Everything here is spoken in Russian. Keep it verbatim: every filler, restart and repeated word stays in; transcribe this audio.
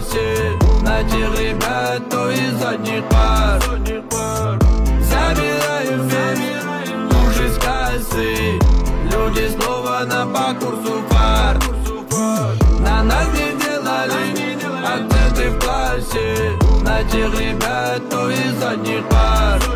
классе на тех ребят, кто из задних пар. Забираем весь луж из кассы, люди снова на по курсу фар. На нас не делали акценты в классе на тех ребят, кто из задних пар.